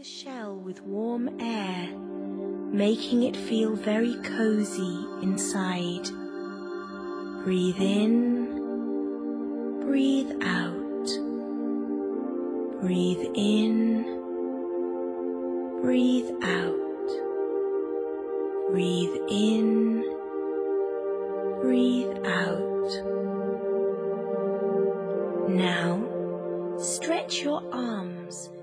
the shell with warm air, making it feel very cozy inside. Breathe in, breathe out. Breathe in, breathe out. Breathe in, breathe out. Now, stretch your arms